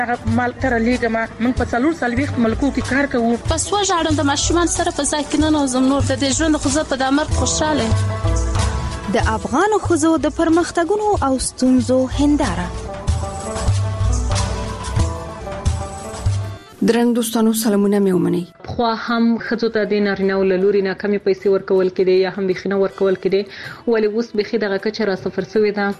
هغه مال تر لېګه ما من په څلور سالويخت ملکو کې کار کوو. پس وژاړم د ماشومان سره په ځای کې نه نوزم نور د دې ژوند خو زه په دامر خوشاله. د افغان ښځو د پرمختګونو او ستونزو هنداره. درنو دوستانو سلامونه مې ومنئ. خو هم خځو ته د نارینه‌و له لوري نه کمی پیسې ورکول کېدې یا هم بخینه ورکول کېدې، ولې اوس بخي دغه کچه را صفر شوې ده.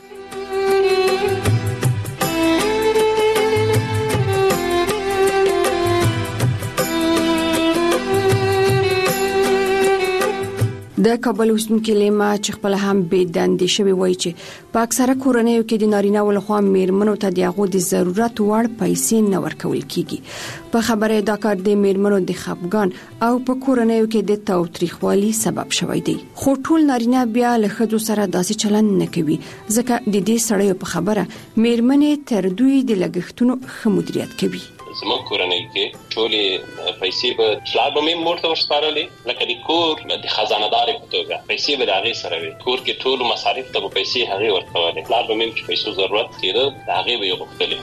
د کابل اوسیدونکو لیما چې خپل هم بې دندې شوی وایي چې په اکثره کورنیو کې د نارینه‌و لخوا میرمنو ته د هغو د ضرورت وړ پیسې نه ورکول کیږي. په خبره دا کار د میرمنو د خپګان او په کورنیو کې د تاوتریخوالي سبب شوی دی. خو ټول نارینه بیا له ښځو سره داسې چلند نه کوي، ځکه د دې سړیو په خبره میرمنې تر دوی د لګښتونو ښه مدیریت کوي. زموږ کورنۍ کې ټولې پیسې به پلار به مې مور ته ورسپارلې، لکه د کور د خزانه‌دار په توګه پیسې به د هغې سره وي. کور کې ټولو مصارف ته به پیسې هغې ورکولې. پلار به مې چې پیسو ضرورت کېده د هغې به یې غوښتلې.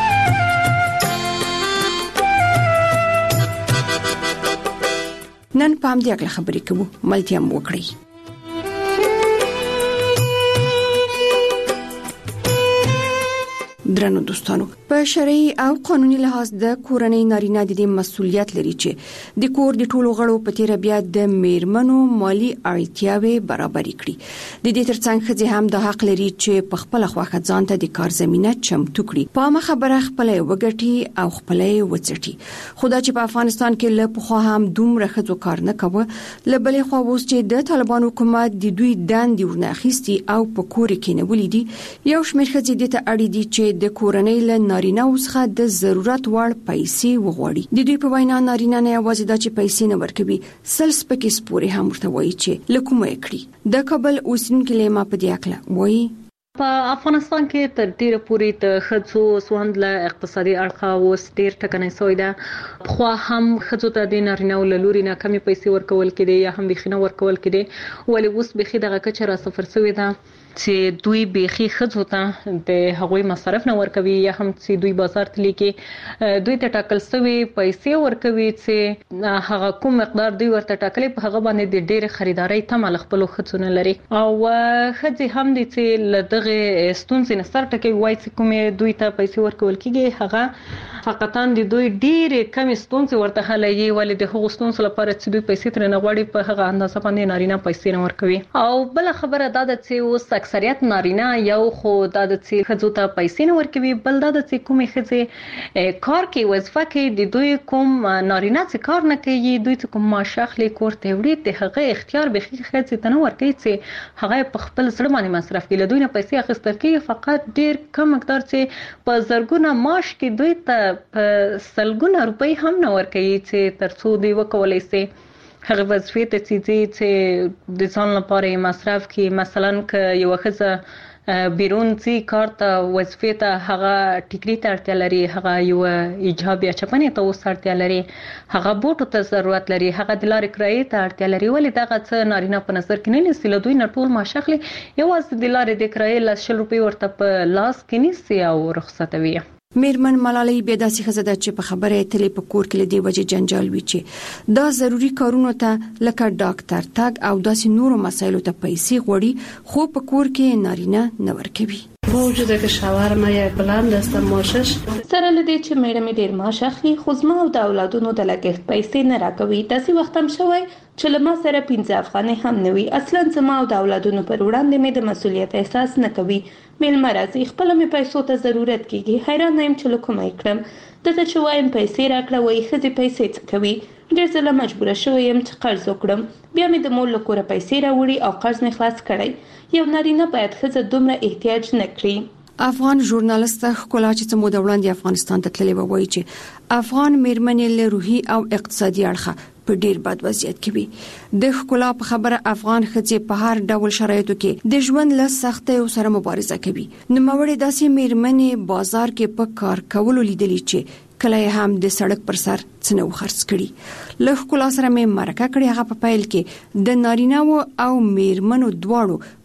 نن په همدې اړه خبرې کوو، ملتیا مو وکړئ. درنو دوستانو، په شرعي او قانوني لحاظ د کورنۍ نارینه د دې مسؤلیت لري چې د کور د ټولو غړو په تیر بیا د میرمنو مالی اړتیاوي برابر کړي. د دې ترڅنګ ښځې هم د حق لري چې په خپل خواخه ځان ته د کار زمينه چمتو کړي، په ما خبره خپل وګټي او خپل وڅټي. خدا چې په افغانستان کې له پخوا هم دومره ښځو کار نه کوي، لبلې خو اوس چې د طالبان حکومت د دوی دندې ورناخيستي او په کور کې نه ولیدي، یو شمېر ښځې د ته اړ دي چې د کورنۍ له نارینه څخه د ضرورت وړ پیسې وغواړي. د دوی په وینا نارینه نه یوازې د چې پیسې نه ورکوي، سل سپکې سپورې هم ورته وایي چې لکومه کړي. د کابل اوسیدونکو لیما په دې اړه وایي په افغانستان کې تر ډیره پورې د ښځو سوند له اقتصادي اړخه اوس ډیر ټکنۍ شوی ده. خو هم ښځو ته د نارینه‌و له لوري نه کمی پیسې ورکول کېدې یا هم بخینه ورکول کېدې، ولې اوس بخي دغه کچه را صفر شوې ده چې دوی بخي ښځو ته د هغوی مصرف نه ورکوي یا هم چې دوی بازار ته لیکي دوی ته ټاکل شوی پیسې ورکوي چې هغه کوم مقدار دوی ورته ټاکلي په هغه باندې د ډېر خریداري تمه خپل ښځو نه لري. او ښځې هم دي چې له دغه ستونزې نه سر ټکوي، وایي چې کومې دوی ته پیسې ورکول کېږي هغه فقطاً د دوی ډېرې کمې ستونزې ورته حلوي، ولې د هغو ستونزو لپاره چې دوی پیسې ترې نه غواړي په هغه اندازه باندې نارینه پیسې نه ورکوي. او بل خبره دا ده چې اوس اکثریت نارینه یو خو دا د چې ښځو ته پیسې نه ورکوي، بل دا د چې کومې ښځې کار کوي وظیفه کوي، د دوی کوم نارینه چې کار نه کوي، دوی چې کوم معاش اخلي کور ته وړي، د هغه اختیار به ښځې ته نه ورکوي چې هغه په خپل زړه باندې مصرف کوي. له دوی نه پیسې اخیستل کېږي، فقط ډېر کم مقدار چې په زرګونه معاش کې دوی ته په سلګونه روپۍ هم نه ورکوي چې تر څو دوی وکولی شي هغه وظیفې ته چې د ځان لپاره مصرف کړي. مثلا که یو ښځه بیرون ځي کار ته وظیفې ته، هغه ټیکري ته اړتیا لري، هغه یو ایجاب یا چپنې ته اوس اړتیا لري، هغه بوټو ته ضرورت لري، هغه د لارې کرایې ته اړتیا لري، ولې دغه څه نارینه په نظر کې نه نیسي. له دوی نه ټول معاش اخلي، یوازې د لارې د کرایې 100 روپۍ ورته په لاس کې نیسي او رخصتوي. میرمن ملالۍ بیا داسې ښځه ده چې په خبره اتلې په کور کې له دې وجې جنجال وي چې دا ضروري کارونو ته لکه ډاکټر تګ او داسې نورو مسایلو ته پیسې غواړي، خو په کور کې نارینه نه ورکوي. با وجود که شوهر ما یک بلند است معاشش سره لدی چې میړه مې ډیر معاش اخلي، خو زما او د اولادونو د لګښت پیسې نه راکوي. داسې وخت هم شوی چې له ما سره 15 افغانۍ هم نه وي. اصلا زما او د اولادونو پر وړاندې مې د مسؤلیت احساس نه کوي. میلمه راځي، خپل مې پیسو ته ضرورت کیږي، حیران یم چې لکه مې کړم. دته چې وایم پیسې راکړه، وایي ښځې پیسې څه کوي. ډېر ځله مجبوره شوی یم چې قرض وکړم، بیا مې د مور له کوره پیسې راوړي او قرض مې خلاص کړی. یو نارینه باید ښځه دومره احتیاج نه کړي. افغان ژورنالیست ښکلا چې څه موده وړاندې افغانستان ته تللی وایي چې افغان میرمنې له روحي او اقتصادي اړخه په ډیر بد وضعیت کې وي. د ښکلا په خبره افغان ښځې په هر ډول شرایطو کې د ژوند له سختیو سره مبارزه کوي. نوموړې داسې میرمنې بازار کې په کار کولو لیدلې چې کله هم د سړک پر سر څنو خرڅ کړي. له ښکلا سره مې مرکه کړې، هغه په پیل کې د نارینه‌و او میرمنو دواړو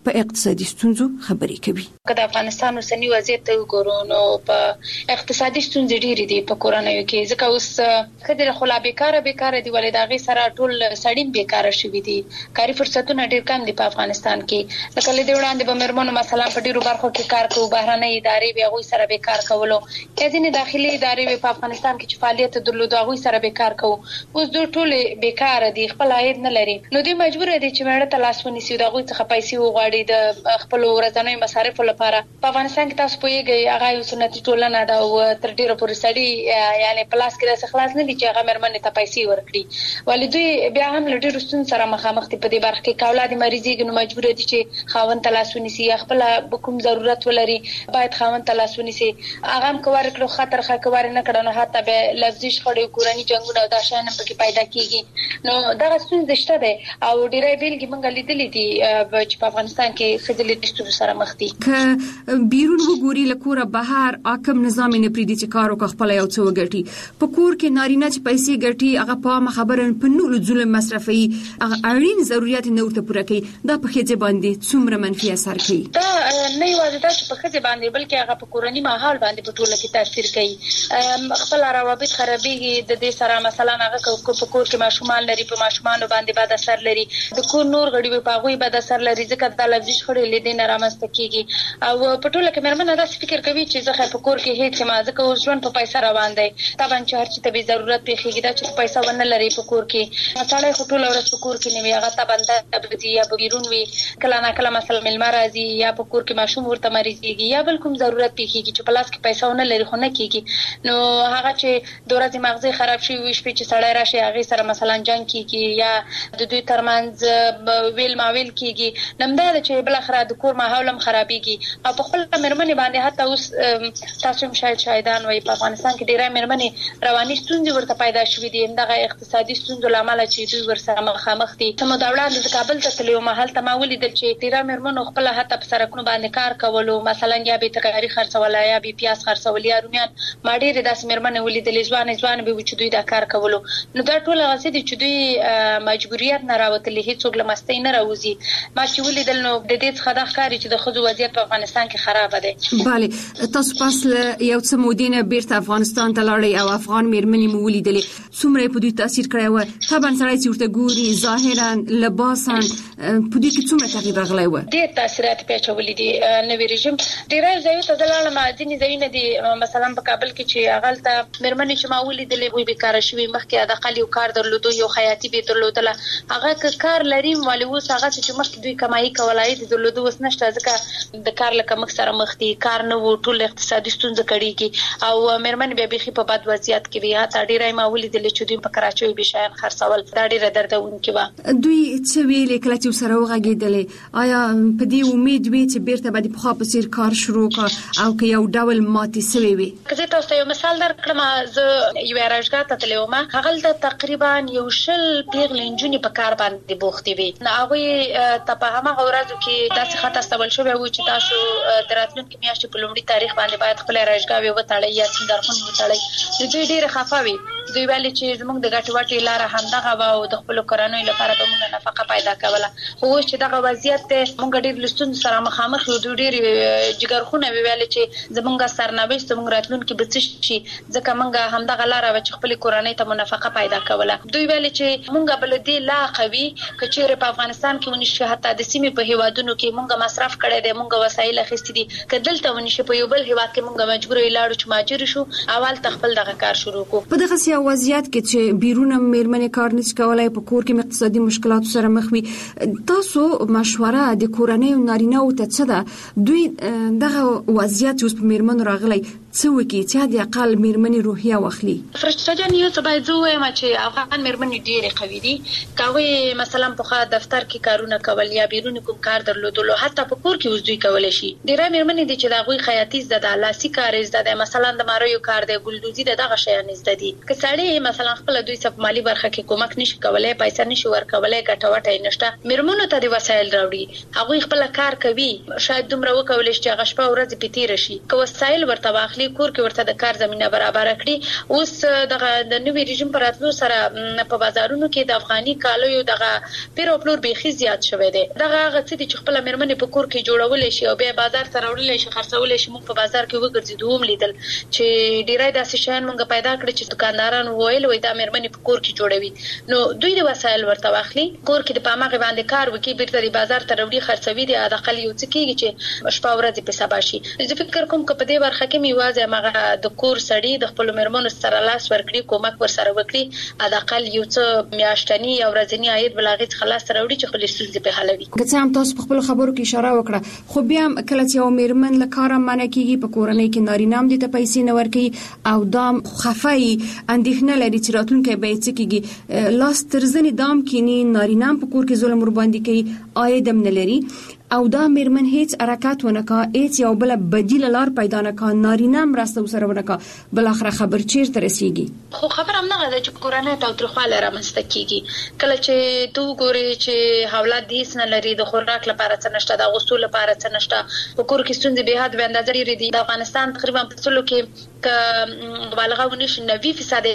په اقتصادي ستونزو خبرې کوي. که د افغانستان اوسنی وضعیت ته وګورو نو په اقتصادي ستونزې ډېرې دي په کورنیو کې، ځکه اوس خدای خلا بیکاره دي ولې داغه سره ټول سړی بیکاره شوی دي، کاري فرصتونه ډېر کم دي په افغانستان کې. لکه لدې وړاندې به مرمنو مثلا په ډیرو برخو کې کار کوي، بهرنۍ ادارې به غوي سره به کار کولو، یا ځینې داخلي ادارې په افغانستان کې چې فعالیت درلود غوي سره به کار کوي. اوس دوی ټول بیکاره دي، خپل عاید نه لري، نو دوی مجبور دي چې مړه ته لاس ونیسي، دا غوي څخه پیسې وغواړي د خپل ورځنی مصارفو لپاره. په افغانستان کې تاسو پوهیږئ هغه یو سنتي ټولنه ده او تر ډیره پورې سړي یعنی پلاس کې د خلاص نه دي چې هغه مرمنې ته پیسې ورکړي، ولې دوی بیا هم له ډیرو ستونزو سره مخامخ دي په دې برخه کې. اولاد مریضي نو مجبور دي چې خاوند ته لاس ونیسي، خپل کوم ضرورت ولري باید خاوند ته لاس ونیسي. هغه هم کوار کړو خطر خکوار نه کړو، نه حتی به لفظي شخړې کورني جنگونه او دا شان پکې پیدا کیږي. نو دا ستونزه شته ده او ډیرې بیلګې موږ لیدلې دي چې په افغانستان کې خځلې د ستونزو سره مخ دي. ک بیرون وګوري لکوره بهر حکم نظام نه پریدي چې کارو کا خپل یو څو ګټي په کور کې نارینه چې پیسې ګټي هغه په خبره په نور ظلم مصرفي هغه اړین ضرورت نه ورته پوره کوي. دا په خځه باندې څومره منفي اثر کوي؟ دا نه یوازې دا چې په خځه باندې بلکې هغه په کورنی ماحول باندې په ټوله کې تاثیر کوي. خپل روابط خرابېږي د دې سره، مثلا هغه په کور کې ماشومان لري، په ماشومانو باندې بد اثر لري، د کور نور غړي په هغه بد اثر لري، ځکه د لفظي شخړې لیدل نه رامنځته کیږي. او په ټوله کې مرمنه دا فکر کوي چې زه په کور کې هیڅ ما ځکه اوس ژوند په پیسې روان دی، طبعا چې هر څه ته به ضرورت پیښیږي دا چې پیسې ونه لري په کور کې. مثلا ټول ورځ په کور کې نه وي، هغه ته بنده ابدي یا بیرون وي، کله نه کله مثلا ملما راځي یا په کور کې ماشوم ورته مریضيږي یا بل کوم ضرورت پیښیږي چې پلاس کې پیسې ونه لري خو نه کیږي. نو هغه چې د ورځې مغزي خراب شي وي شپې چې سړی راشي هغه سره مثلا جنگ کیږي یا د دوی ترمنځ ویل ماویل کیږي، نمدا چې بل اخره د کور ماحول هم خرابيږي. او په خپل مرمنې باندې حتی اوس تاسو شاهدان وي په افغانستان کې ډیره مرمنې رواني ستونزې ورته پیدا شوې دي، همدغه اقتصادي ستونزو لامل چې دوی ورسره مخامخ دي. سمو دا وړاندې د کابل ته تلو محل ته ما ولیدل چې ډیره مرمنو خپل حتی په سرکونو باندې کار کولو، مثلا یا به ترکاري خرڅول یا به پیاز خرڅول یا رومیان، ما ډیره داسې مرمنې ولیدل ځوان به چې دوی دا کار کولو. نو دا ټول غوښتي دي چې دوی مجبوریت نه راوتلې، هیڅ څوک لمستې نه راوځي. ما چې ولیدل نو د دې څخه د ښکاری چې د خځو وضعیت په افغانستان کې خراب دی. bale تاسو پاس یو څه مودینه بیرته افغانستان ته لاړی او افغان میرمنې مو ولیدلې، څومره په دوی تاثیر کړی و؟ طبعا سړی چې ورته ګوري ظاهرا لباسا په دې کې څومره تغییر راغلی و؟ ډېر تاثیرات پیچولې دي. نوې رژیم ډېر ځایو ته لاړم، ځینې ځایونه دي مثلا په کابل کې چې هغه ته میرمنې چې ما ولیدلې وي بیکاره شوي، مخکې د اقل یو کار درلودو، یو خیاطي به درلودله، هغه کار لري ولې اوس هغه چې مخکې دوی کمایي کولای دي درلودو اوس نشته، ځکه د کار لکه مخ سره مخ دي، کار نه وو، ټول اقتصادي ستونزې کړيږي او میرمنې بیا بيخي په بد وضعیت کې وي. تا ډېرای ما ولیدلې چې دوی په کراچۍ به شاین خرڅول، دا ډېره دردونکې و. دوی څه ویلې کله چې سره وغږېدلې؟ آیا په دې امید وي چې بیرته به د پخوا په څیر کار شروع کړي او که یو ډول ماتې سوي وي؟ که زه تاسو یو مثال درکړم، زه یو راجګاه ته تلم، هغه تقریبا یو شل پیغلې نجونې په کار باندې بوختې وي. نو هغه ته په هغه ورځو کې داسې خطر استول شوی و چې تاسو دراتلونکو میاشتې په لومړي تاریخ باندې باید خپل راجګاه وتړئ یا څنګه وتړئ. دوی ډېر خفه وي، دوی ویل چې زموږ د ګټې وټې لار همدغه و او د خپل کورنۍ لپاره به موږ نفقه پیدا کوله. خو اوس چې دغه وضعیت ته موږ ډېر لستون سره مخامخ یو، دوی ډېر جګرخونه ویل چې زموږ سرنوشت زموږ راتلونکي به څه شي، ځکه موږ همدغه لار و چې خپل کورنۍ ته منفقه پیدا کوله. دوی ویل چې موږ بل دې لا قوي کچېره په افغانستان کې ونشي، حتی د سیمې په هیوادونو کې موږ مصرف کړی دی، موږ وسایل اخیستي دي، کدلته ونشي په یو بل هیواد کې موږ مجبور یلاړو چې ماجر شو، اول تخپل دغه کار شروع کو. په دغه سیاسي وضعیت کې چې بیرونه میرمنې کار نشي کولای، په کور کې اقتصادي مشکلات سره مخ وي، تاسو مشوره د کورنۍ او نارینه او ته څه ده؟ دوی دغه وضعیت اوس په میرمنو راغلی څه وکړي چې د اقل میرمنې روحیه واخلي؟ فرشته جان یو څه باید زه وایم چې افغان میرمنې ډېرې قوي دي. کوي مثلا په دفتر کې کارونه کول یا بیرون کوم کار درلودلو، حتی په کور کې اوس دوی کولای شي. ډېرې میرمنې دي چې د هغوی خیاطي زده ده، لاسي کار زده ده، مثلا د ماریو کار دی، ګلدوزي ده، دغه شیان زده دي. که سړی مثلا خپل دوی څخه مالی برخه کې کومک نشي کولای، پیسې نشي ورکولای، ګټه وټه نشته، میرمنو ته د وسایل راوړي، هغوی خپل کار کوي، شاید دومره وکولای شي چې هغه شپه ورځ په تیر شي. که وسایل ورته واخلي دې کور کې ورته د کار زمينه برابر کړي. اوس د نوې رژیم پر راتلو سره په بازارونو کې د افغاني کالیو دغه پیر او پلور بيخي زیات شوی دی. دغه هغه څه چې خپل مېرمنې په کور کې جوړول شي او بیا بازار ته راوړل شي خرڅول شي. موږ په بازار کې وګرځېدو هم لیدل چې ډیرای داسې شیان موږ پیدا کړ چې دکانداران وویل وای دا مېرمنې په کور کې جوړوي. نو دوی د وسایل ورته واخلي کور کې د پامغه باندې کار وکي بیرته د بازار ته راوړي خرڅوي د اقل یو څه کېږي چې شپه ورځ په سبا شي. زه فکر کوم چې په دې برخه کې میوازه مغه د کور سړی د خپل مېرمنو سره لاس ورکړي کومک ور سره وکړي اقل یو څه میاشتنی او ورځنی عاید بلاغت خلاص راوړي چې خپل ستونزې په حلوي. که څه هم تاسو په خپل خبرو کې اشاره وکړه خو بیا کله چې یو مېرمن له کاره منع کیږي په کورنۍ کې نارینام دي ته پیسې نه ورکړي او دام خفای اندېښنه لري چې راتلونکي به څه کیږي لاس ترزنی دام کینی نارینام په کور کې ظلم ور باندې کوي عاید هم نه لري او دا مېرمن هیڅ حرکت ونکا هیڅ یو بل بدیل لار پیدا نه کا نارینام راسته سره ونکا بل اخر خبر چیرته رسیږي. خو خبر هم نه غواړي چې کورنۍ ته ترخواله رامنځته کیږي کله چې تو ګوري چې حواله دیس نه لري د خوراک لپاره څه نشته د غسل لپاره څه نشته په کور کې ستونزې به حد به اندازې لري د افغانستان تقریبا په څلو کې مبالغه ونشي 90%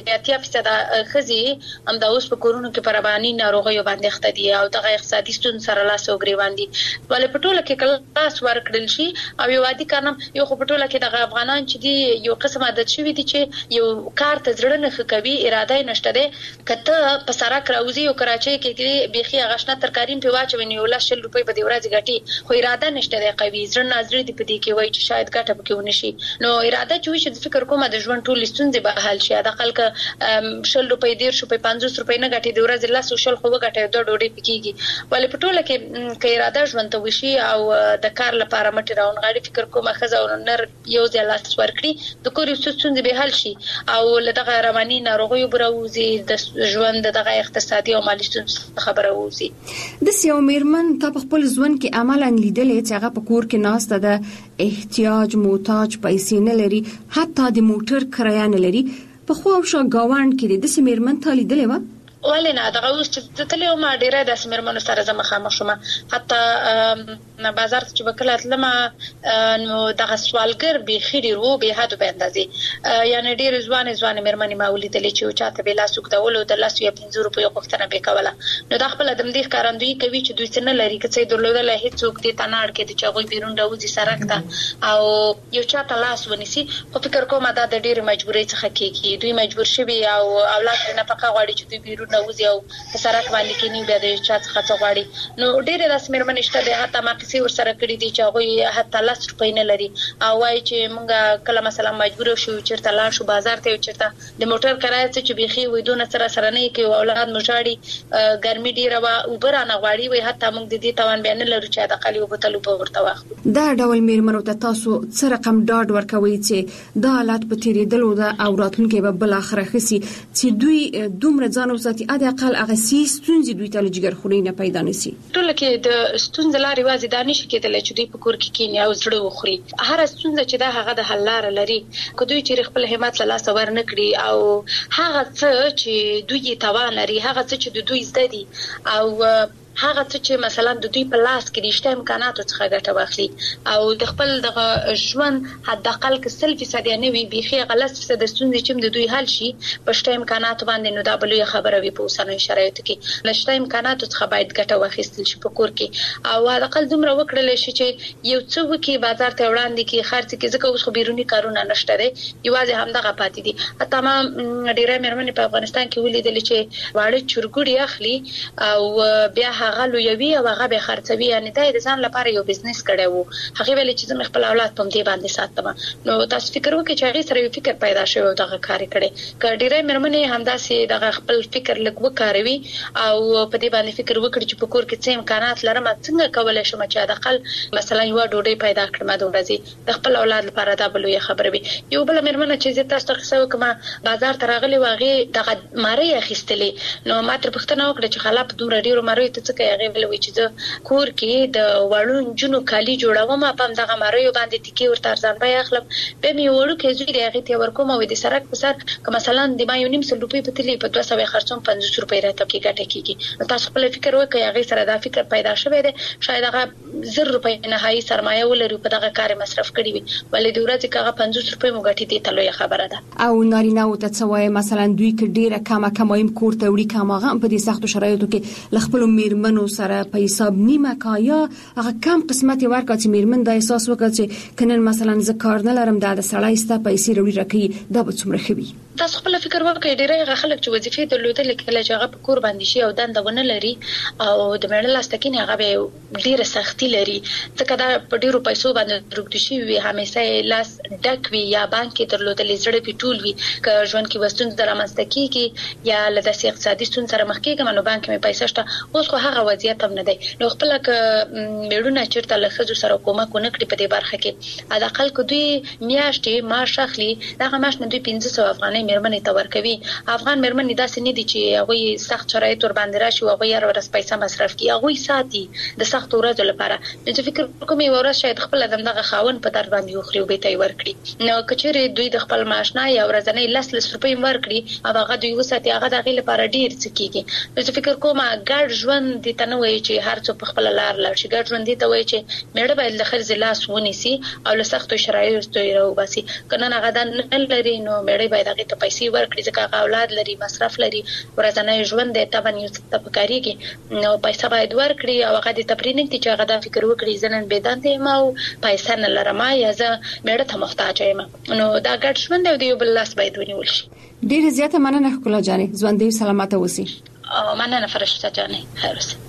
80% خزي هم د اوس په کورونو کې پربانی ناروغي باندې اخته دي او د اقتصادي ستونزې سره لاس او ګریوان دي. ولې په ټوله کې کلاس ورکړل شي او یو عادي کارنم یو په ټوله کې د افغانان چې دي یو قسم عادت شوی دي چې یو کار ته ځړنه خکوي اراده نشته ده کته په سرک راوځي او کراچۍ کې بيخي غشنه ترکارین په واچوي یو لاشل روپۍ په دی ورځ غټي خو اراده نشته ده قوي ځړنه نظر دي په دې کې وای چې شاید ګټه پکې ونشي. نو اراده چې فکر کوم د ژوند ټول ستونزې به حل شي د خلک شل روپۍ 1.5 روپۍ 50 روپۍ نه غټي د ورځ لاس شل خو غټي د ډوډۍ پکېږي. ولې په ټوله کې اراده ژوند ته وشي او د کار لپاره مټ راون غاړي فکر کومه خزه او نر یو ځای لاس ورکړي د کور ستونزې به حل شي او لدغه رواني ناروغي بروزي د ژوند دغه اقتصادي او مالي ستونزې خبره ووزي. د سیو مېرمن ته په خپل ژوند کې عملاً لیدلې چې هغه په کور کې ناسته ده احتیاج محتاج پیسې نه لري حتی د موټر کرایه نه لري په خو او شا گاوند کې د سیمرمن ته لیدلې و ولې نه دغه اوس چې تلې ما ډیره د سیمرمنو سره زما خامخ شوم حتی بازار ته چې وکړه تلم نو دغه سوالګر به خېری رو به حد به اندازې یعنی ډیر ځوان مېرمنې ما ولیدلې چې چاته به لاسوک دولو د لاس یا 50 روپیو غوښتنه به کوله. نو د خپل د مدیخ کارندوی کوي چې دوی څنګه لري چې درلودل هیڅ څوک دې تناړ کې چې هغه بیرون راوځي سرک ته او یو چاته لاس ونیسي خو فکر کوم دا د ډیر مجبورۍ څخه کېږي دوی مجبور شوي او اولاد نه پکا غواړي چې دوی بیرون راوځي او په سرک باندې کې نیو به د چا څخه غواړي. نو ډیر د سیمرمن شته د حتی ما کیسې ور سره کړی دي چې هغه حتی لاس روپۍ نه لري او وايي چې مونږه کله مثلا مجبور شو چیرته لاړ شو بازار ته چیرته د موټر کرایه چې بيخي وېدونه سره نه کې اولاد مشاړي ګرمي ډیره وا اوبر نه غواړي وي حتی مونږ د دې توان بیان لرو چې د خالي وبتلو په ورته واخلو. دا ډول مېرمنو ته تاسو څه رقم ډاډ ورکوي چې دا حالت په تیریدلو ده او راتلونکي به بل اخر خسي چې دوی دومره ځان وساتي اده اقل هغه ستونزې دوی ته لږ خوري نه پیدا نشي. ټول کې د ستونزې لارې وازي دانش کېدل چې دوی په کور کې کینیا او زړه وخوري هر ستونزه چې دا هغه د حل لار لري که دوی چې خپل همت له لاس ور نه کړی او هغه څه چې دوی توان لري هغه څه چې دوی زده دي او هغه چې مثلا د دوی په لاس کې د شته امکاناتو څخه ګټه واخلي او د خپل د ژوند حد اقل کې 100% نه وي بيخي غلط څه د ستونزې چې د دوی حل شي په شته امکاناتو باندې نو دا بلوي خبره وي په اوسنۍ شرایطو کې لشته امکاناتو څخه باید ګټه واخیستل شي په کور کې او حد اقل دومره وکړل شي چې یو څه وکي بازار ته وړاندې کې خرڅ کې ځکه اوس خو بیرونی کارونه نشته دي یوازې همدغه پاتې دي. حتی ما ډیره مېرمنې په افغانستان کې ولیدل چې واړه چرګوړي اخلي او بیا هغه لویوي او هغه به خرڅوي یعنی دا د ځان لپاره یو بزنس کړي وو هغه ویل چې زما خپل اولاد په دې باندې ساتم. نو تاسو فکر وکړئ چې هغه سره یو فکر پیدا شوی او دغه کار کړي کډیره مېرمنې همداسې دغه خپل فکر لګ وکاروي او په دې باندې فکر وکړي چې په کور کې څه امکانات لرم څنګه کولای شم چې د خپل مثلا یو ډوډۍ پیدا کړم د ورځې د خپل اولاد لپاره دا بلوي خبره وي. یو بل مېرمنه چې تاسو ته څه وکم بازار ته راغلي واغې دغه ماری اخیستلې نو ما تر پښتنه وکړه چې خلاف دومره ډیرو ماری ته څه هغه ولوي چې کور کې د وړو جنو کالي جوړوم په دغه مریو باندې ټکی ورته ارزان بیا اخلم به می وړو کې زوی هغه ته ورکوم او د سرک په سر که مثلا د ما یو نیم سل روپۍ په تلی په 200 خرڅوم 50 روپۍ راته کې ګټه کیږي تاسو خپل فکر وکړئ هغه سره دا فکر پیدا شوی دی شاید هغه 1000 روپۍ نهایي سرمایه ولري په دغه کار مصرف کړی وي ولې د ورځې کغه 50 روپۍ مو ګټي دي تلوي خبره ده او نارینه او تڅوي مثلا دوی کې ډیره کمایم کور ته وړي کماغه په دې سختو شرایطو کې لخپل میرمنو سره په حساب نیمه کایا هغه کم قسمت ورکړي چې میرمن د احساس وکړي چې کنن مثلا ذکر نه لرم د سړی ستا پیسې وروړي راکې دا به څومره خوي تاسو خپل فکر وکړئ ډیره خلک چې وظیفې درلودل کله چې هغه په کور باندې شي او دندونه لري او د مېړه لاستکین هغه به ډیره سختي لري ځکه دا په ډیرو پیسو باندې روکډ شي وي همیشه لاس ډک وي یا بانک کې درلودل زړه پیټول وي که ژوند کې وستون درامسته کیږي یا له داسې اقتصادي ستون سره مخ کېږي نو بانک مې پیسې شته اوس خو هغه وضعیت هم نه دی نو خپل میړونه چیرته له خځو سره کومک ونه کړي په دې برخه کې د اقل کو دوی میاشتې معاش اخلي دا معاش نه دوی 1500 افغانۍ میرمنې ته ورکوي افغان میرمنې داسې نه دي چې هغه سخت شرایط ور باندې راشي او هغه یې ورس پیسې مصرف کوي هغه ساتي د سخت ورځو لپاره نو فکر کوم یو ورځ شاید خپل دغه خاون په در باندې یو خريو به ته ورکړي نو کچېره دوی د خپل معاش نه یا ورځنی لس روپۍ ورکړي او هغه دوی وساتي هغه دغه لپاره ډیر څه کیږي نو فکر کوم ګډ ژوند دي ته نه وایي چې هر څو په خپل لار لار شي ګډ ژوند دي ته وایي چې میړه باید له خرز لاس ونیسي او له سختو شرایطو یې راوباسي کنه هغه د نه لري نو میړه باید هغه ته پیسې ورکړي ځکه هغه اولاد لري مصرف لري ورځنی ژوند دی ته باندې څه پکاريږي نو پیسې باید ورکړي او هغه د تپرینګ چې هغه د فکر وکړي ځنن بيدانته ما او پیسې نه لرم یا زه میړه ته محتاج یم نو دا ګډ ژوند دی یو بل لاس باید ونیول شي ډیر زیاته مننه ښکلا جانې ژوند دې سلامته اوسې مننه فرشته جانې خیر اوسه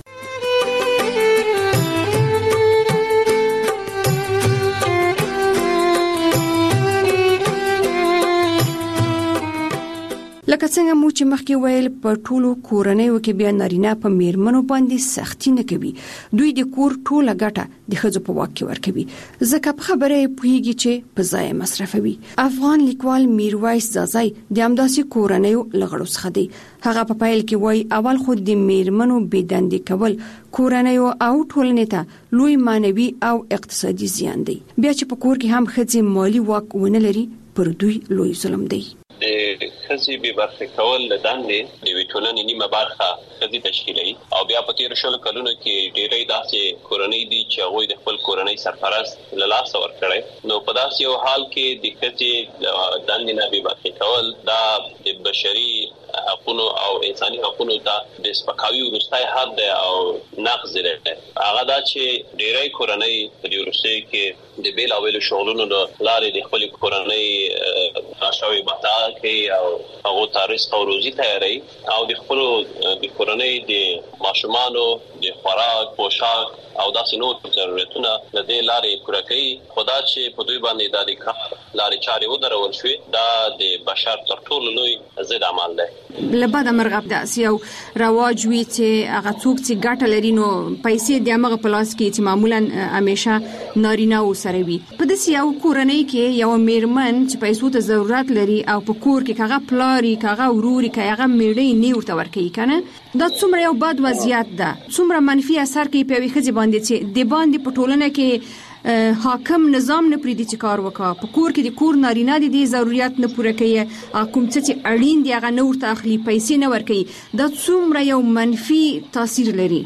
لکه څنګه مو چې مخکې ویل په ټولو کورنیو کې بیا نارینه په میرمنو باندې سختی نه کوي دوی د کور ټوله ګټه د ښځو په واک کې ورکوي ځکه په خبره پوهیږي چې په ځای مصرفوي افغان لیکوال میرویس زازای د همداسې کورنیو لغړو څخه دی هغه په پیل کې وایي اول خو د میرمنو بېدندې کول کورنیو او ټولنې ته لوی مانوي او اقتصادي زیان دی بیا چې په کور کې هم ښځې مالی واک ونه لري پر دوی لوی ظلم دی خزي به برخه کول د دندې د ویټولنې نیمه برخه خزي تشکیلي او بیا په تیر شلو کلونو کې ډېرې داسې کورنۍ دي چې هغه د خپل کورنۍ سرپرست له لاس ورکړي نو په داسې یو حال کې د خزي دندې نه به برخه کول دا د بشري حقوقو او انساني حقوقو ته د سپکاوي ورستای حد او نقض لري هغه دا چې ډېرې کورنۍ په دې ورسته کې د بیل اویل شغلونو لارې د خپل کورنۍ راشوي بتا کوي او هغه تاریخ او روزي تیاری او د خپل د کورنۍ د ماشومانو د خوراک پوشاک او داسې نور ضرورتونه د دې لارې پوره کوي خدا چې په دوی باندې د لارې چارې ودرول شوې دا د بشر تر ټولو لوی ضد عمل دی لبا د مرغب داسې او رواج وی چې هغه څوک چې ګټه لري نو پیسې د هغه پلاس کې چې معمولا همیشه نارینه و سره وي په داسې یو کورنۍ کې یو میرمن چې پیسو ته ضرورت لري او په کور کې هغه پلاری هغه وروري هغه میړې نه ورته ورکوي کنه دا څومره یو بد وضعیت ده څومره منفي اثر کوي په ویخه باندې چې د باندې په ټولنه کې حاکم نظام نه پریدي چې کار وکړي په کور کې د کور نارینه د ضرورت نه پوره کوي کوم څه چې اړین دی هغه نور ته اخلي پیسې نه ورکوي دا څومره یو منفي تاثیر لري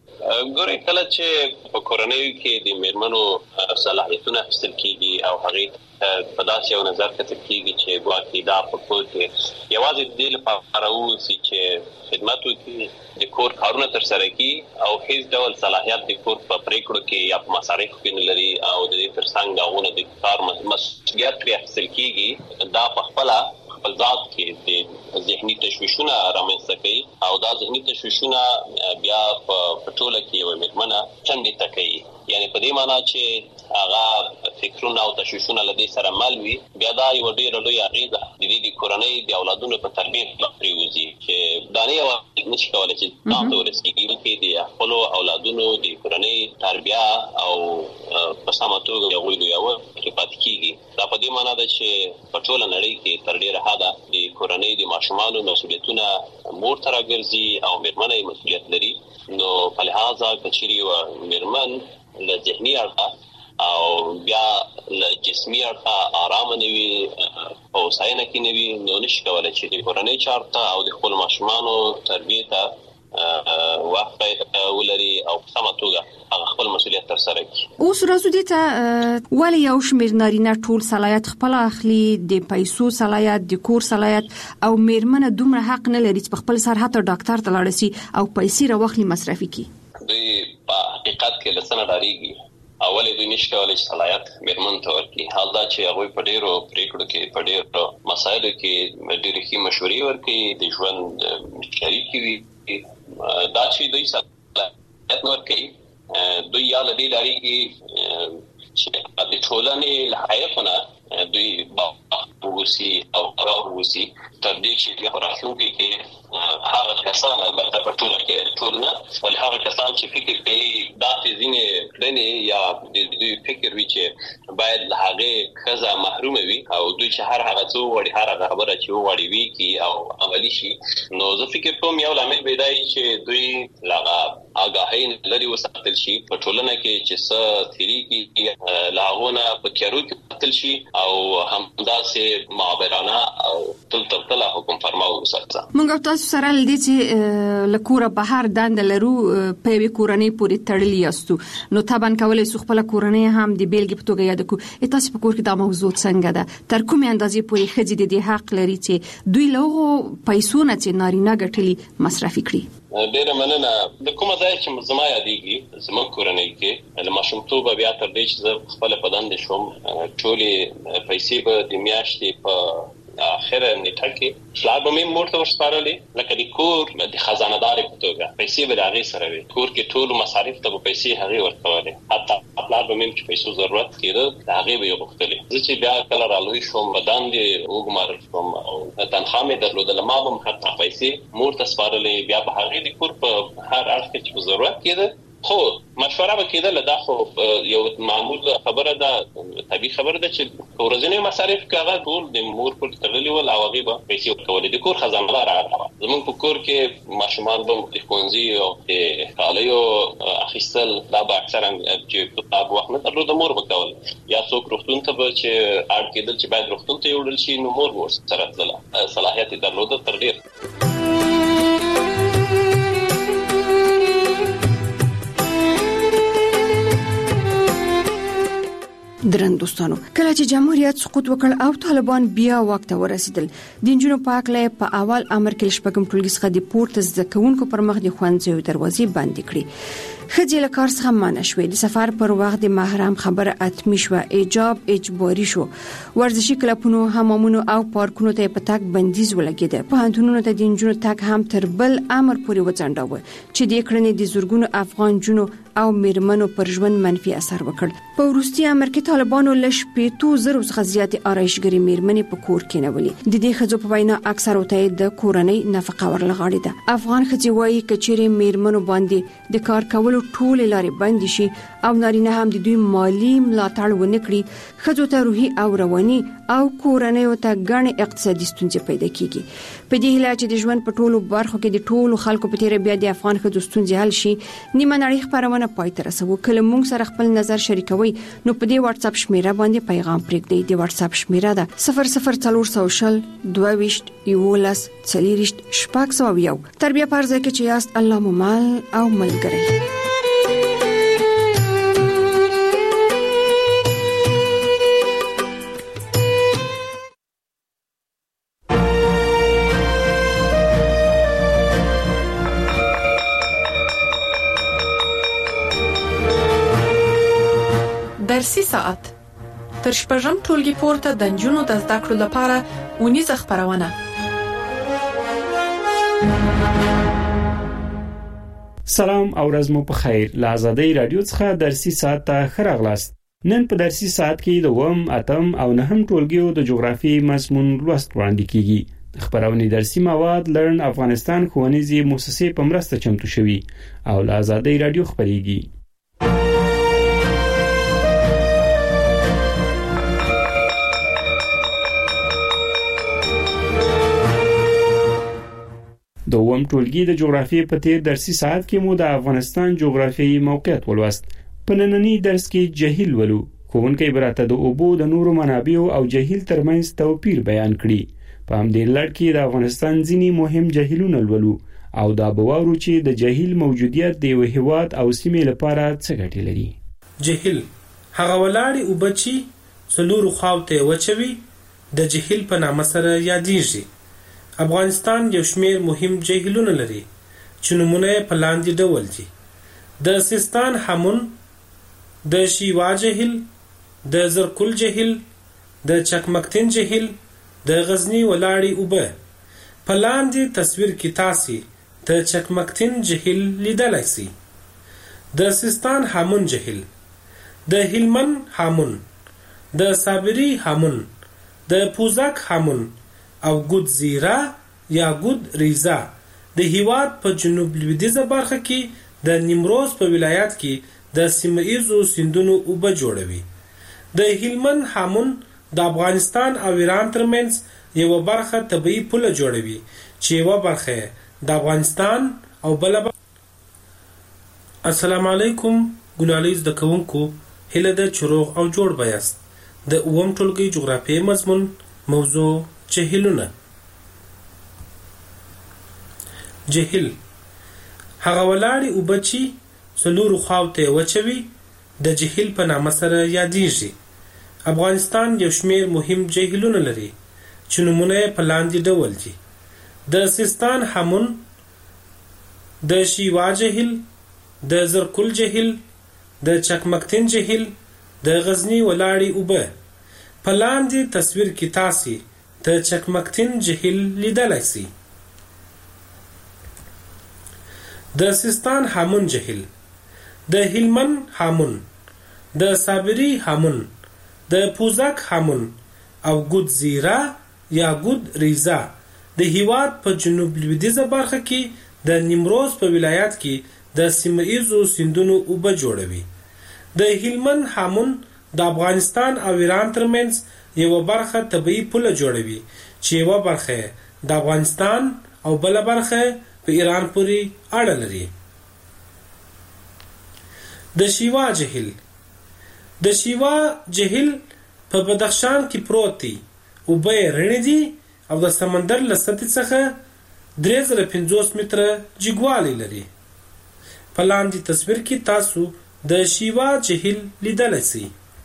ګورې کله چې په کورنۍ کې د میرمنو صلاحیتونه اخیستل کیږي او هغه په داسې یو نظر کتل کیږي چې ګواکې دا په کور کې یوازې د دې لپاره اوسي چې خدمت وکړي د کور کارونه تر سره کړي او هیڅ ډول صلاحیت د کور په پریکړو کې یا په مصارفو کې نه لري او د دې ترڅنګ هغه د کار مسؤلیت پرې اخیستل کیږي دا په خپل ذات کې د ذهني تشویشونه رامنځته کوي او دا ذهني تشویشونه بیا په ټوله کې یو میرمنه څنګه تکي یعنی په دې معنی چې هغه فکرونه او تشویشونه لدی سره مل وي بیا دا یو ډیر لوی اغیزه د دې کورنۍ د اولادونو په تربیت کې وزي چې دا نه یو نشي کولای چې تاسو ورسېږئ کې د خپل اولادونو د کورنۍ تربیه او په سمه توګه یو یو کې پات کیږي دا په دې معنی ده چې په ټوله نړۍ کې تر ډیره حده د کورنۍ د ماشومانو مسؤلیتونه مور تر راګرځي او میرمنې مسؤلیت لري نو په لحاظ کچري و مرمن له ذهني اړخ او بیا له جسمي اړخ آرام نه وي او ساينه کې نه وي نو نشي کولای چې د کورنۍ چارته او د خپل ماشومانو تربیته وخت ولري او په سمه توګه خپل مسؤلیت تر سره کړي. اوس راځو دې ته ولې یو شمېر نارینه ټول صلاحیت خپل اخلي د پیسو صلاحیت د کور صلاحیت او میرمنه دومره حق نه لري چې په خپل سر حتی ډاکټر ته لاړ شي او پیسې راوخلي مصرفي کړي. دوی په حقیقت کې لسنه ډاریږي اولې دوی نشي کولای چې صلاحیت میرمن ته ورکړي. حال دا چې هغه په ډیرو پریکړو کې په ډیرو مسایلو کې ډېرې ښې مشورې ورکړي د ژوند شریکي وي دا چې دوی صلاحیت نور کوي دوی یا لدی لري چې د ټولنې لایقونه دوی باوسی او راوسی تر دې چې راځي کې هغه کسان البته په ټول کې ټولنه ول هغه کسان چې فکر کوي دا ځینې کړنې یا د دوی فکر وی چې باید له هغه خزه محروم وي او دوی چې هر هغه څو وړي هر هغه خبره چې وړي وي کی او عملی شي نو زه فکر کوم یو لامل پیدای چې دوی لاغه آگاهی لري وساتل شي په ټولنه کې چې څه تیری کې لاغونه په کېرو کې تل شي او همداسې معبرانه او تل حکم فرماو وساتل. موږ تاسو سره لدې چې لکوره بهر دند لرو په وی کورنۍ پورې تړلی یاستو نو طبعا کولای سو خپل کورنۍ هم د بیلګې په توګه یاد کو تاسو په کور کې دا موضوع څنګه ده تر کومه اندازې پورې خځې د حق لري چې دوی له پیسو نه چې نارینه ګټلي مصرفي کړي. ډیره مننه. د کومه ځای چې زما یادېږي زما کورنۍ کې له ماشومتوب بیا تر دې چې زه خپل بدن د شوم ټولې پیسې به د میاشتې په اخر نیټه کې پلار به مې مور ته ورسپارلې لکه د کور د خزانه‌دار په توګه پیسې به د هغې سره وي کور کې ټول مصارف ته به پیسې هغې ورکولې حتی پلار به مې چې پیسو ضرورت کېده د هغې به یې غوښتلې. زه چې بیا کله رالوی شوم بدن دې وګمارل شوم او تنخوا مې درلودله ما به حتی پیسې مور ته سپارلې بیا به هغې د کور په هر اړخ کې چې ضرورت کېده خو مشوره وکړه دا خو یو معمول خبره ده طبيعي خبره ده چې ورځنی مصارف کاغه ټول د مور پر تړلې ول او هغه به پیسې ورکولې د کور خزانه راغله. زمونږ په کور کې ماشومان به د ښوونځي او د کالیو اخیستل دا به اکثرا چې په تاسو وخت نه درلود مور وکول یا څوک روغتون ته به چې اړ کېدل چې باید روغتون ته وړل شي نو مور ورسره تله صلاحیت درلود تر ډیر. درن دوستانو کله چې جمهوریت سقوط وکړ او طالبان بیا واک ته ورسېدل د انجونو پاکله په اول امر کې شپږم ټولګي څخه د پورته زکونکو پر مخ د خوانځو دروازې بند کړې. خځې له کار څخه منع شوې د سفر پر وخت د محرم خبره اتمی شو ایجاب اجباري شو ورزشي کلبونو حمامونو او پارکونو ته په تک بندیز ولګیده په هندونو ته د انجونو تک هم تر بل امر پورې وڅنډاوه چې د کړنې د زورګونو افغان جنو او میرمنو پر ژوند منفي اثر وکړ. په وروستي امر کې طالبانو لش پیټو زرو څخه زیات آرایشګری میرمنې په کور کې نولې. د دې خځو په وینا اکثر ته د کورنۍ نفقه ورلغاړي ده. افغان خځې وایي کچېرې میرمنو باندې د کار کولو ټول لارې بند شي او نارینه هم د دوی مالی ملاتړ ونه کړي خځو ته روحي او رواني او کورنۍ ته ګڼ اقتصادي ستونزې پیدا کیږي. په دې هیله چې د ژوند په ټولو برخو کې د ټولو خلکو په تیر بیا د افغان خځو ستونزې حل شي نیمه نړۍ خبرونه پای ته رسوي. کله موږ سره خپل نظر شریکوي نو په دې واتس اپ شمیره باندې پیغام پرېږدئ. د واتس اپ شمیره ده 00400 22 11 40 شپږ تر بیا پرځه کې چې یاست الله مو مال او ملګری. درسي ساعت تر شپږم ټولګي پورته د نجونو د زده کړو لپاره ونیزه خبرونه. سلام او ورځ مو په خیر. له آزادۍ رادیو څخه درسي ساعت ته ښه راغلاست. نن په درسي ساعت کې د وم اتم او نهم ټولګیو د جغرافي مضمون لوست وړاندې کیږي. خبرونه درسي مواد لرن افغانستان ښوونیزي مؤسسې په مرسته چمتو شوي او له آزادۍ رادیو خبريږي. دوم ټولګي د جغرافیې په تیر درسي ساعت کې مو د افغانستان جغرافیایي موقعیت ولوست. په نننی درس کې جهیل ولو. ښوونکی براته د اوبو د نورو منابعو او جهیل ترمنځ توپیر بیان کړي. په همدې لړ کې د افغانستان ځینې مهم جهیلونه لولو او دا به واورو چې د جهیل موجودیت د یو هېواد او سیمې لپاره څه ګټې لري. جهیل هغه ولاړې اوبه چې څلورو خواو ته وچوي د جهیل په نامه سره یادېږي. افغانستان یو شمېر مهم جهیلونه لري چې نومونه یې په لاندې ډول دي: د سیستان هامون، د شیوا جهیل، د زرکل جهیل، د چکمکتین جهیل، د غزنی ولاړې اوبه. په لاندې تصویر کې تاسې د چکمکتین جهیل لیدلی سي. د سیستان هامون جهیل، د هلمند هامون، د صابري هامون، د پوزک هامون او ګود زیرا یا ګود ریزا د هیواد په جنوب لویدیځه برخه کې د نیمروز په ولایت کې د سیمه‌ایزو سیندونو اوبه جوړوي. د هلمند هامون د افغانستان او ایران ترمنځ یو برخه طبیعي پوله جوړوي چې یو برخه د افغانستان او بل. السلام علیکم ګلالي زده کوونکو، هیله ده چې روغ او جوړ بیاست. د اووم ټولګي جغرافیایي مضمون موضوع جهیلونه. جهیل هغه ولاړې اوبه چې څلورو خواو ته وچوي د جهیل په نامه سره یادېږي. افغانستان یو شمېر مهم جهیلونه لري چې نومونه یې په لاندې ډول دي: د سیستان هامون، د شیوا جهیل، د زرکل جهیل، د چکمکتین جهیل، د غزنی ولاړې اوبه. په لاندې تصویر کې تاسې د چکمکتین جهیل لیدلی سي. د سیستان هامون جهیل، د هلمند هامون، د صابري هامون، د پوزک هامون او ګود زیرا یا ګود ریزا د هیواد په جنوب لویدیځه برخه کې د نیمروز په ولایت کې د سیمه‌ایزو سیندونو اوبه جوړوي. د هلمند هامون د افغانستان او ایران ترمنځ یو برخه طبیعي پوله جوړوي چې یو برخه د افغانستان او بل برخه په ایران پورې اړه لري. د شیوا جهیل، د شیوا جهیل په بدخشان کې پروت دی. اوبه یې رڼې دي او د سمندر له سطحې څخه 350 متره جګوالی لري. په لاندې تصویر کې تاسو د شیوا جهیل لیدلی سي.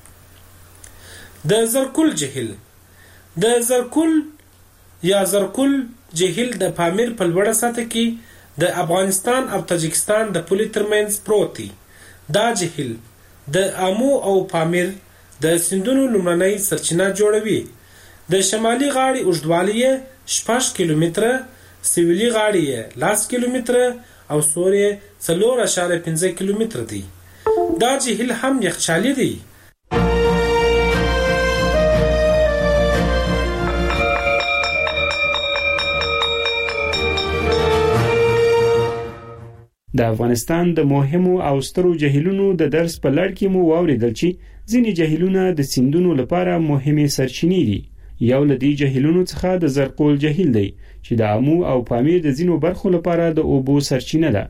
د زرکل جهیل، د زرکل یا زرکل جهیل د پامیر په لوړه سطح کې د افغانستان او تاجکستان د پولې ترمنځ پروت دی. دا جهیل د آمو او پامیر د سیندونو لومړنۍ سرچینه جوړوي. د شمالي غاړې اوږدوالی یې 6 کیلومتره، سویلي غاړې یې 10 کیلومتره او سور یې 4.5 کیلومتره دی. دا جهیل هم یخچالي دی. د افغانستان د مهمو او سترو جهیلونو د درس په لړ کې مو واوریدل چې ځینې جهیلونه د سیندونو لپاره مهمه سرچینې دي. یو له دې جهیلونو څخه د زرکول جهیل دی چې د آمو او پامیر د ځینو برخو لپاره د اوبو سرچینه ده.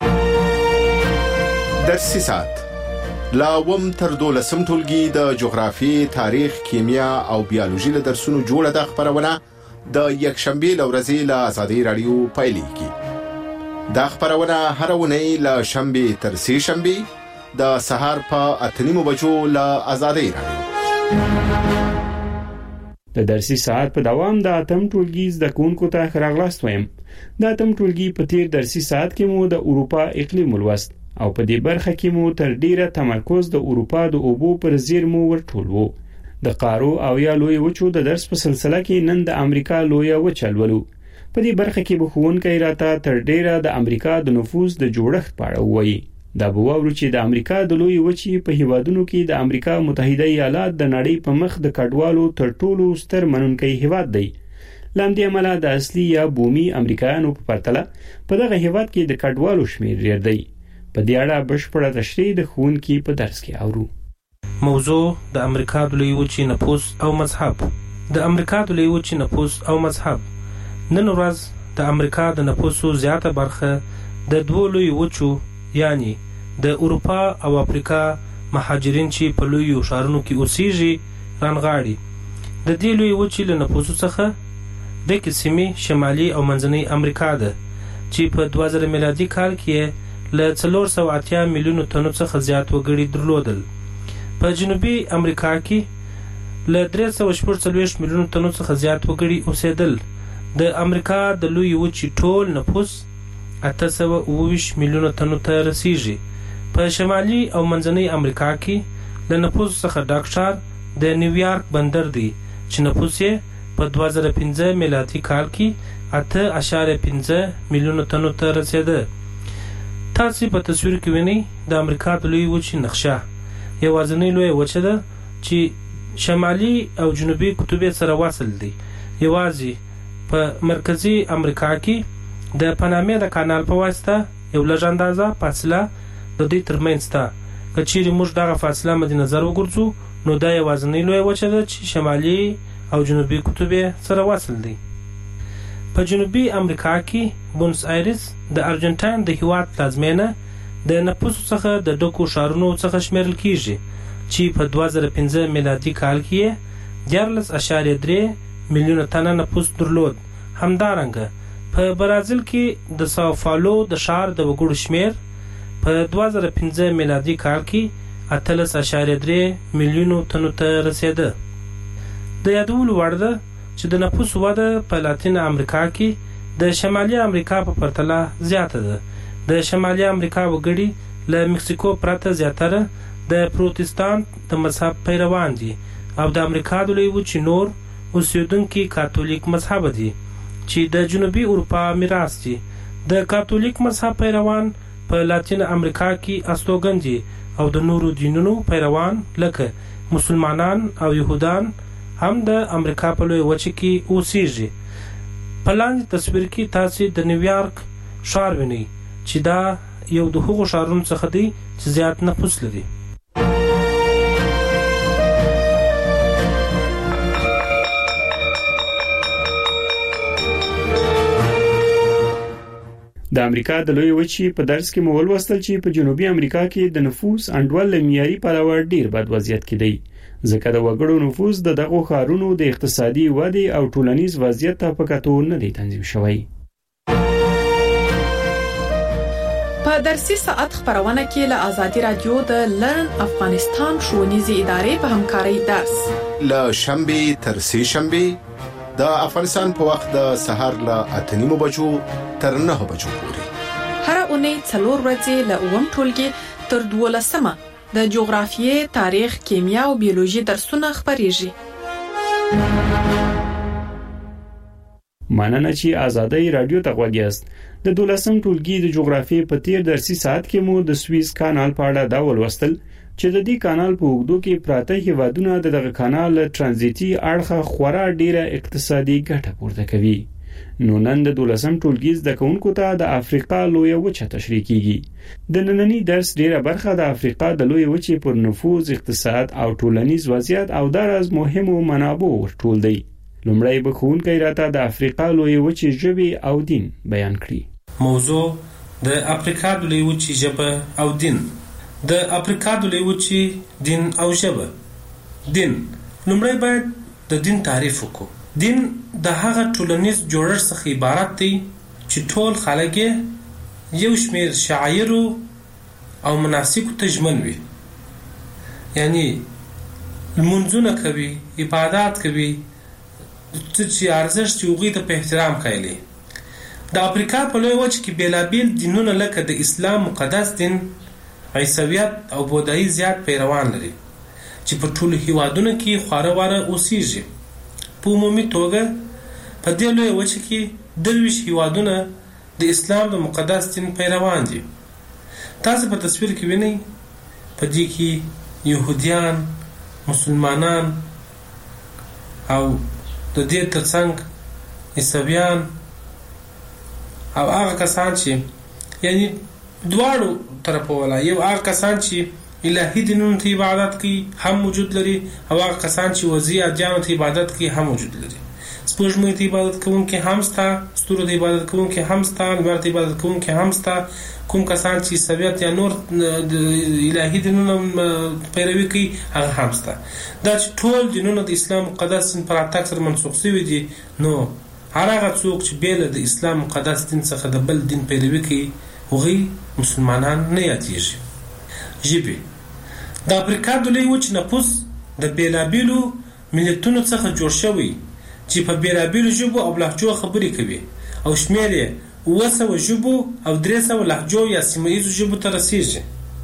درسي ساعت لا وم تر 12 ټولګي د جغرافي، تاریخ، کیمیا او بیولوژي له درسونو جوړه ده. خبرونه د یکشنبه لورځي له آزادۍ رادیو پایلیږي. دا خبرونه هر ونی له شنبه تر سه شنبه د سهار په 8:30 بجو له آزادۍ رادیو. د درسي ساعت په دوام د اتم ټولګي زده کوونکو ته راغلاست وایم. د اتم ټولګي په تیر درسي ساعت کې مو د اروپا اقلیم ولوست او په دې برخه کې مو تر ډیره تمرکز د اروپا د اوبو پر زیرمو ورټول وو. د قارو او یا لوی وچو د درس په سلسله کې نن د امریکا لوی وچه لولو. په دې برخه کې به ښوونکی راته تر ډیره د امریکا د نفوذ د جوړښت په اړه وایي. دا به واورو چې د امریکا د لوی وچې په هیوادونو کې د امریکا متحده ایالات د نړۍ په مخ د کډوالو تر ټولو ستر منونکی هیواد دی. لامدې عمله د اصلي یا بومي امریکایانو په پرتله په دغه هیواد کې د کډوالو شمیر ډیر دی. په دې اړه بشپړه تشریح د ښوونکي په درس کې اورو. موضوع د امریکا د لوی وچې نفوذ او مذهب. د امریکا د لوی وچې نفوذ او مذهب. نن ورځ د امریکا د نفوسو زیاته برخه د دوه لوی وچو یعنی د اروپا او افریقا مهاجرین چې په لویو ښارونو کې اوسېږي رانغاړي. د دې لوی وچې له نفوسو څخه د سیمې شمالي او منځنۍ امریکا ده چې په 2000 میلادي کال کې له 480 میلیونو تنو څخه زیات وګړي درلودل. په جنوبي امریکا کې له 344 میلیونو تنو څخه زیات وګړي اوسېدل. د امریکا د لوی وچې ټول نفوس 829 میلیونو تنو ته رسیږي. په شمالي او منځنۍ امریکا کې له نفوس څخه ډک ښار د نیویارک بندر دی چې نفوس یې په 2015 میلادي کال کې 8.15 میلیونو تنو ته رسیده. تاسو په تصویر کې وینئ د امریکا د لوی وچې نقشه یوازینۍ لوی وچه ده چې شمالي او جنوبي قطب سره وصل دي. یوازې په مرکزي امریکا کې د پنامې د کانال په واسطه یو لږ اندازه فاصله د دې ترمنځ شته. که چیرې موږ دغه فاصله مد نظر وګورځو نو دا یوازینۍ لوی وچه ده چې شمالي او جنوبي قطب سره وصل دي. په جنوبي امریکا کې بونس آیرس د ارجنټاین د هیواد پلازمینه د نفوسو څخه د ډکو ښارونو څخه شمیرل کیږي چې په 2015 میلادي کال کې 14.3 میلیونه تنه نفوس درلود. همدارنګه په برازیل کې د ساو پاولو د ښار د وګړو شمیر په 2015 میلادي کال کې 18.3 میلیونو تنو ته رسیده. د یادولو وړ ده چې د نفوس وده په لاتین امریکا کې د شمالي امریکا په پرتله زیاته ده. د شمالي امریکا وګړي له مکسیکو پرته زیاتره د پروتستانت د مذهب پیروان دي او د امریکا د لوی وچې نور اوسیدونکي کاتولیک مذهب دي چې د جنوبي اروپا میراث دي. د کاتولیک مذهب پیروان په لاتین امریکا کې استوګن دي او د نورو دینونو پیروان لکه مسلمانان او يهودان هم د امریکا په لوی وچه کې اوسېږي. په لاندې تصویر کې تاسو د نیویارک ښار وینئ چې دا یو د هغو ښارونو څخه دی چې زیات نفوس لري. د امریکا د لوی وچې په درس کې مو ولوستل چې په جنوبي امریکا کې د نفوس انډول له معیاري پلوه ډیر بد وضعیت کې دی ځکه د وګړو نفوس د دغه ښارونو د اقتصادي ودې او ټولنیز وضعیت ته په کتو نه دی تنظیم شوی. په درسي ساعت خبرونه کې له آزادي رادیو د لرن افغانستان ښوونیزې ادارې په همکارۍ درس له شنبه تر سه شنبه د افغانستان په وخت د سحر له 8:30 بجو تر 9 بجو پورې هر اونۍ 4 ورځې له اوم ټولګي تر 12مه د جغرافیې، تاریخ، کیمیا او بیولوژي درسونه خبريږي. مننه چې آزادۍ رادیو ته غوږ یاست. د 12م ټولګي د جغرافیې په تیر درسي ساعت کې مو د سویس کانال په اړه دا ولوستل چې د دې کانال په اوږدو کې پراته هیوادونه دغه کانال ترانزیتي اړخه خورا ډیره اقتصادي ګټه پورته کوي. نو نن د 12م ټولګي زده کوونکو ته د افریقا لوی وچه تشریح کیږي. د نننی درس ډیره برخه د افریقا د لوی وچې پر نفوذ، اقتصاد او ټولنیز وضعیت او دراز مهمو منابع ورټول دی. لومړی به ښوونکی راته د افریقا لوی وچې ژبه او دین بیان کړي. موضوع د افریقا د لوی وچې ژبه او دین. د افریقا د لوی وچې دین او ژبه. دین لومړی باید د دین تعریف وکړو. دین د هغه ټولنیز جوړښت څخه عبارت دی چې ټول خلک یو شمیر شعائر او مناسک ته ژمن وي. یعنی منځونه کوي، عبادت کوي، چې ارزښت یوغي ته په احترام کوي. د افریقا په لوی وچه کې بیلابیل دینونه لکه د اسلام مقدس دین، عیسویت او بودایي زیات پیروان لري چې په ټولو هیوادونو کې خورا واره اوسېږي. په عمومي توګه په دې لوی وچه کې 23 هیوادونه د اسلام د مقدس دین پیروان دي. تاسو په تصویر کې وینئ په دې کې يهوديان، مسلمانان او د دې ترڅنګ عیسویان او هغه کسان چې یعنی دواړو طرفو ولا یو هغه کسان چې الهي دینونو ته عبادت کوي هم موجود لري او هغه کسان چې وضعي ادیانو ته عبادت کوي هم موجود لري. سپوږمۍ ته عبادت کوونکي هم شته، ستورو ته عبادت کوونکي هم شته، لمر ته عبادت کوونکي هم شته. کوم کسان چې عیسویت یا نور د الهي دینونو پیروي کوي هغه هم شته. دا چې ټول دینونه د اسلام مقدس دین پر اتاک سره منسوخ شوي دي، نو هر هغه څوک چې بیل د اسلام مقدس دین څخه د بل دین پیروي کوي هغوی مسلمانان نه یادېږي. ژبې د افریقا د لوی وچې نفوس د بېلابېلو ملتونو څخه جوړ شوی چې په بېلابېلو ژبو او لهجو خبرې کوي او شمېر یې 700 ژبو او 300 لهجو یا سیمه ییزو ژبو ته رسیږي.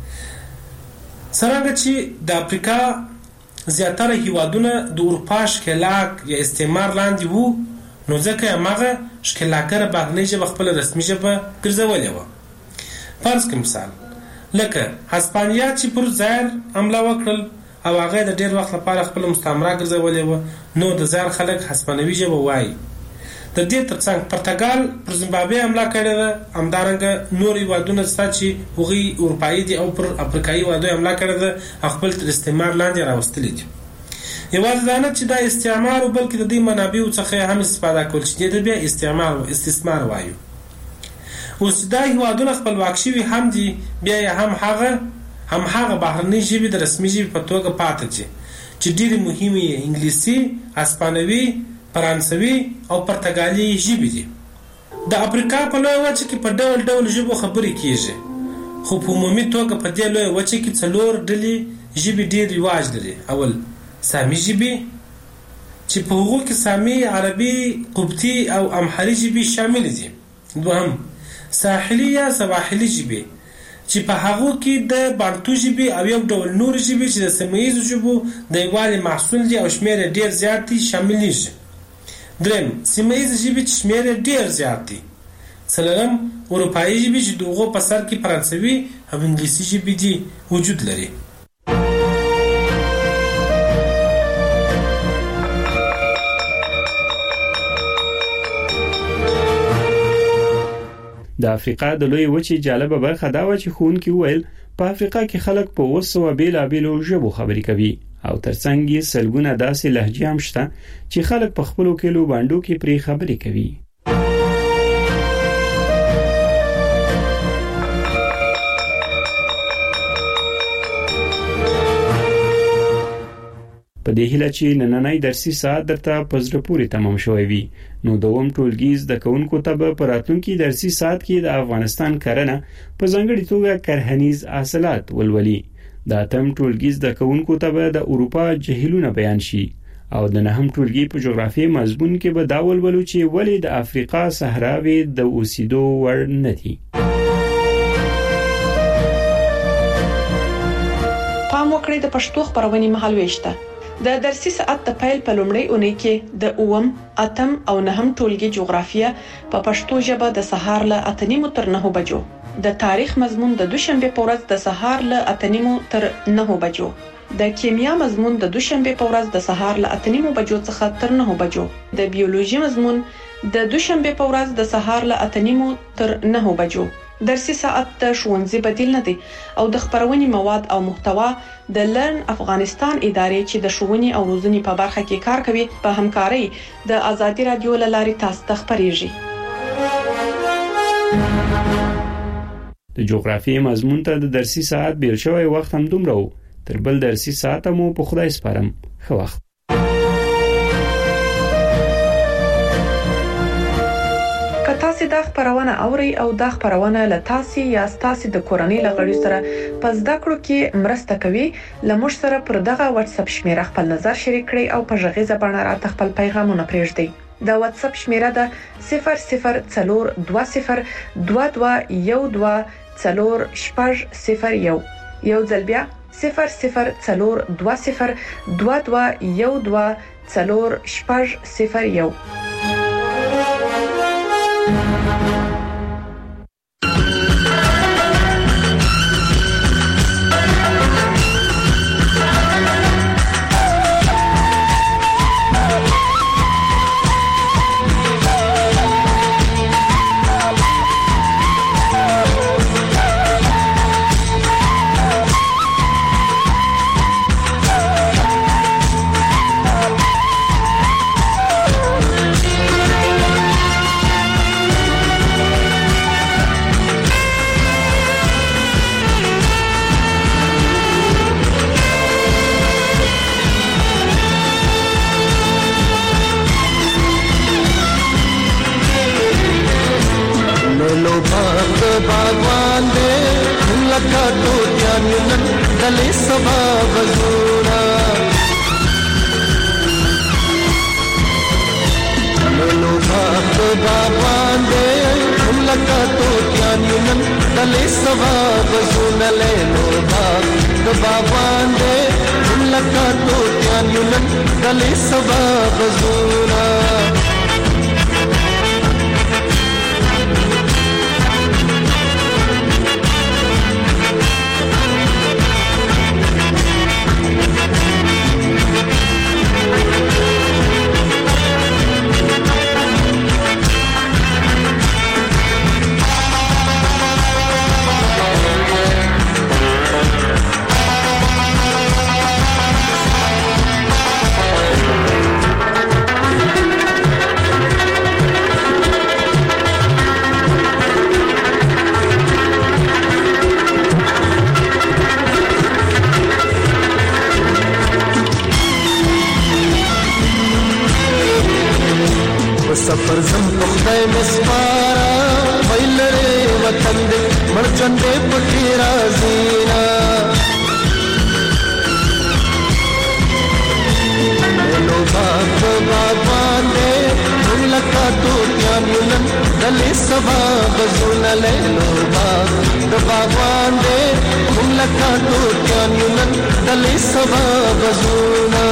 څرنګه چې د افریقا زیاتره هیوادونه د اروپا ښکېلاک یا استعمار لاندې وو، نو ځکه یې هماغه ښکېلاکره بهرنۍ ژبه خپله رسمي ژبه ګرځولې وه. فرض کړه مثال لکه هسپانیا چې پر زایر حمله وکړل او هغه د ډېر وخت لپاره خپله مستعمره ګرځولې وه، نو د زایر خلک هسپانوي ژبه وایي. د دې ترڅنګ پرتګال پر زیمبابوې حمله کړې ده، همدارنګه نور هیوادونه شته چې هغوی اروپایي دي او پر افریقایي هیوادو حمله کړې ده او خپل تر استعمار لاندې راوستلي دي. یوازې دا نه چې دا استعمار و، بلکې د دې منابعو څخه هم استفاده کول چې دې ته بیا استثمار وایو. اوس دا هیوادونه خپلواک شوي هم دي، بیا یې هم هغه بهرنۍ ژبې د رسمي ژبې په توګه پاتې دي چې ډېرې مهمې یې انګلیسي، هسپانوي، فرانسوي او پرتګالي ژبې دي. د افریقا په لویه وچه کې په ډول ډول ژبو خبرې کیږي، خو په عمومي توګه په دې لویه وچه کې 4 ډلې ژبې ډېر رواج لري. اول سامي ژبې چې په هغو کې سامي، عربي، قبطي او امحري ژبې شامل دي. دوهم ساحلي یا سواحلي ژبې چې په هغو کې د بانتو ژبې او یو ډول نور ژبې چې د سیمه ییزو ژبو د یووالي محصول دي او شمېر یې ډېر زیات دي شاملېږي. دریم سیمه ییزې ژبې چې شمېر یې ډېر زیات دي. څلورم اروپایي ژبې چې د هغو په سر کې فرانسوي او انګلیسي ژبې دي وجود لري. د افریقا د لوی وچې جالبه برخه دا و چې ښوونکي وویل په افریقا کې خلک په 200 بیلابېلو ژبو خبرې کوي او ترڅنګ یې سلګونه داسې لهجې هم شته چې خلک په خپلو کلو باندو کې پرې خبرې کوي. په دې هیله چې نننۍ درسي ساعت درته په زړه پورې تمام شوی وي، نو دوم ټولګي زده کوونکو ته به په راتلونکي درسي ساعت کې د افغانستان کرنه په ځانګړي توګه کرهنیز حاصلات ولولي. د اتم ټولګي زده کوونکو ته به د اروپا جهیلونه بیان شي او د نهم ټولګي په جغرافیې مضمون کې به دا ولولو چې ولې د افریقا صحراوې د اوسېدو وړ نه دي. پام وکړئ د پښتو خبرونې مهال وېشته. د درسي ساعت د پیل په لومړۍ اونۍ کې د 8م، 8م او 9م ټولګي جغرافیه په پښتو ژبه د سهار له 8:30 تر 9 بجو، د تاریخ مضمون د دوشنبه په ورځ د سهار له 8:30 تر 9 بجو، د کیمیا مضمون د دوشنبه په ورځ د سهار له 8:30 بجو څخه تر 9 بجو، د بیولوژي مضمون د دوشنبه په ورځ د سهار له 8:30 تر 9 بجو. درسي ساعت د ښوونځي بدیل نه دی او د خبرونې مواد او محتوا د لرن افغانستان ادارې چې د ښوونې او روزنې په برخه کې کار کوي په همکارۍ د آزادي رادیو لارې تاسو ته خبرېږي. د جغرافیې مضمون ته د درسي ساعت بیل شوی وخت هم دومره و. تر بل درسي ساعت مو په خدای سپارم. ښه وخت. تاسو دا خبرونه اوري او دا خبرونه له تاسو یا تاسو د کورنۍ لغړی سره په زده کړو کې مرسته کوي. لمر سره پر دغه واتس اپ شمیره خپل نظر شریک کړئ او په ژغې زبانه راته خپل پیغامونه پرېږدئ. دا واتس اپ شمیره ده 002022124001. یو ځل بیا 002022124001. باغ باغوان دې لکه توتیان نن دلې سبا بزونا نو باغ باغوان دې لکه توتیان نن دلې سبا بزونا نو باغ باغوان دې لکه توتیان نن دلې سبا بزونا सफर जम पखदे मस्पारा वैलरे वतन दे मरचंदे पटीरा जीना लो बाग बागवान दे लका टोटियां यूनन दले सभा बजुन ले लो बाग बागवान दे लका टोटियां यूनन दले सभा बजुना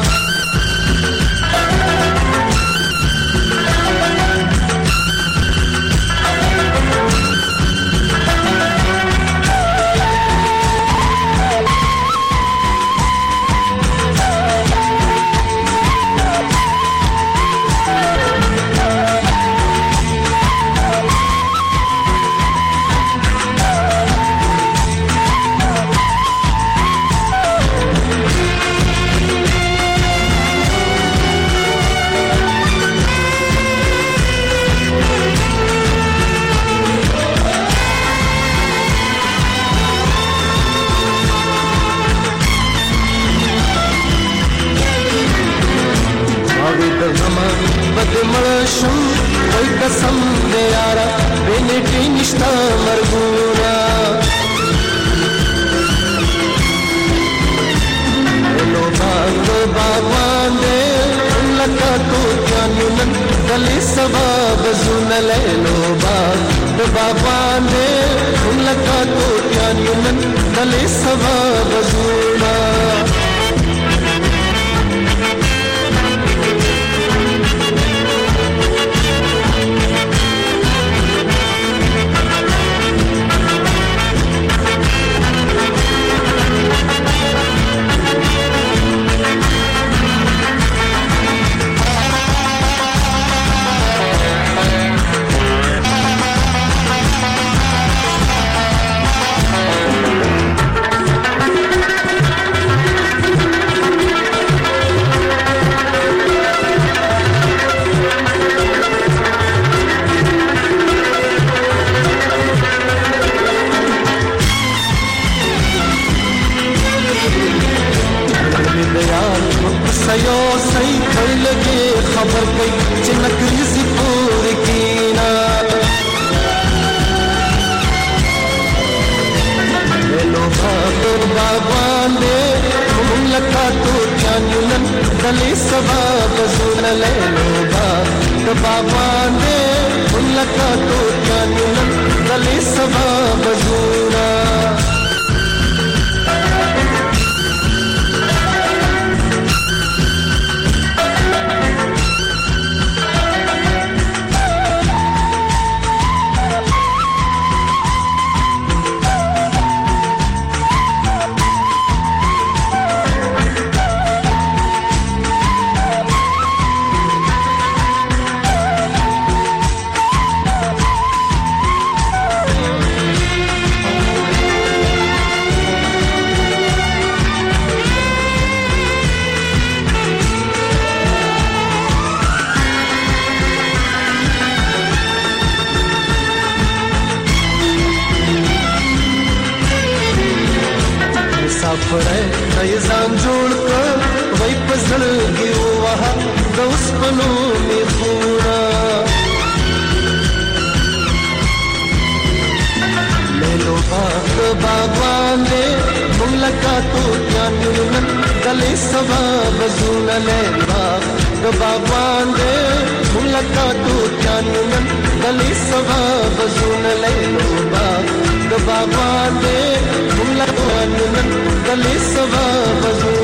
मळशम वै कसम दे यारा बेनेटी निष्ठा मरगुना लो बाग बागवान दे लका टोटियां यूनन दले सभा बजुन ले लो बाग बागवान दे लका टोटियां यूनन दले सभा बजुना सयो सही कर लगे खबर कोई चिनकरी सी पूरी कीना लो भादर बागवान दे लका टोटियां यूनन दले सभा बजुन ले लो बागवान दे लका टोटियां यूनन दले सभा बजुना ځان جوړ کړ وای په زړګي وها د اوسپنو می خورا توتیانو نن دلې سبا بزونه لینا د باغوان دې ملکا توتیانو نن دلې سبا بزونه لینا د باغوان دې ملکا نن دلې سبا بزونه